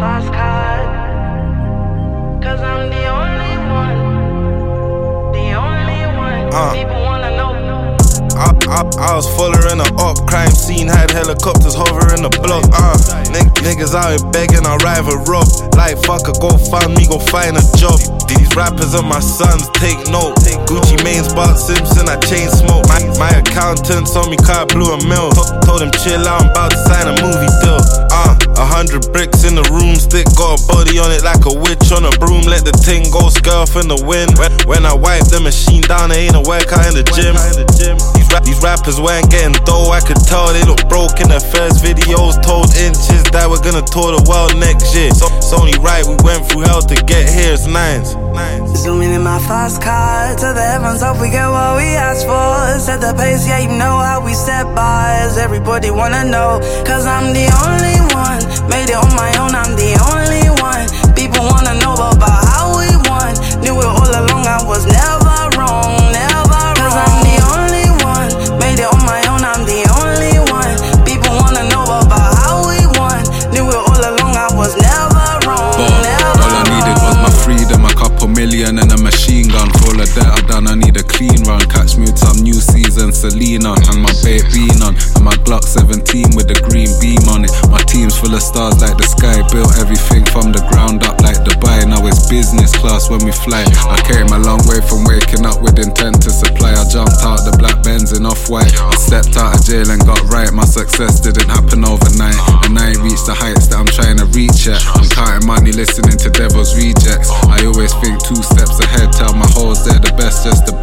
fast card, 'cause I'm the only one. People wanna know. I was fuller in a up crime scene, had helicopters hovering the block. Niggas out here begging, I'd rather rob. Like fuck a go find me, go find a job. These rappers are my sons, take note. Gucci Mane's Bart Simpson, I chain smoke. My accountant saw me car blew a mill. Told him chill out, I'm about to sign a movie deal. 100 bricks in the room, stick got a body on it like a witch on a broom. Let the ting go scurf in the wind. When I wipe the machine down, there ain't a workout in the gym. These rappers weren't getting dough, I could tell they look broke in their first videos. Told inches that we're gonna tour the world next year. So it's only right we went through hell to get here, it's nines. Zooming in my fast car, to the heavens up we get what we asked for. Set the pace, yeah, you know how we set bars. Everybody wanna know, 'cause I'm the only one. Made it on my own, I'm the only one. People wanna know about how we won. Knew it all along, I was never wrong, never wrong. 'Cause I'm the only one. Made it on my own, I'm the only one. People wanna know about how we won. Knew it all along, I was never wrong, never wrong. All I needed was my freedom, a couple million and a machine gun. For all of that I done, I need a clean run. Catch me with some new season Selena and my babe bean on, and my Glock 17 with the green beam on it. My team's full of stars like the sky, built everything from the ground up like Dubai. Now it's business class when we fly. I came a long way from waking up with intent to supply. I jumped out the black Benz in off-white. I stepped out of jail and got right. My success didn't happen overnight, and I ain't reached the heights that I'm trying to reach yet. I'm counting money, listening to Devil's Rejects. I always think 2 steps ahead, tell my hoes they're the best just to